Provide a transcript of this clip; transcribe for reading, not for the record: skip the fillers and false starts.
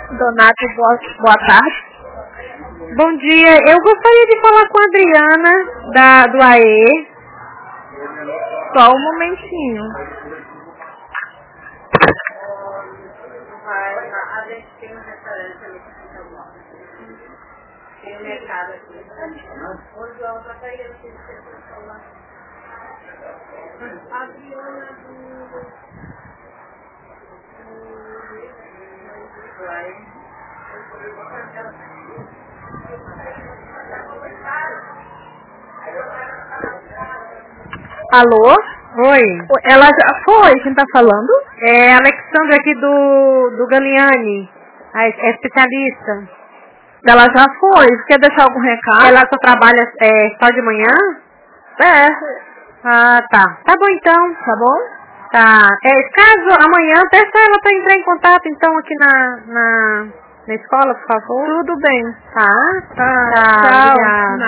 Donato, boa tarde. Bom dia, eu gostaria de falar com a Adriana, do AE. Só um momentinho. A gente tem um restaurante ali que tem um mercado aqui. O João tá pegando aqui de pessoa. Adriana do... Alô? Oi. Ela já foi? Quem tá falando? É a Alexandra aqui do Galiani, é especialista. Ela já foi. Quer deixar algum recado? Ela só trabalha só de manhã? É. Ah, tá. Tá bom então. Tá bom? Tá. Caso amanhã, peça ela pra entrar em contato então aqui na escola, por favor. Tudo bem. Tá? Tá. Tchau. Tchau. Obrigada.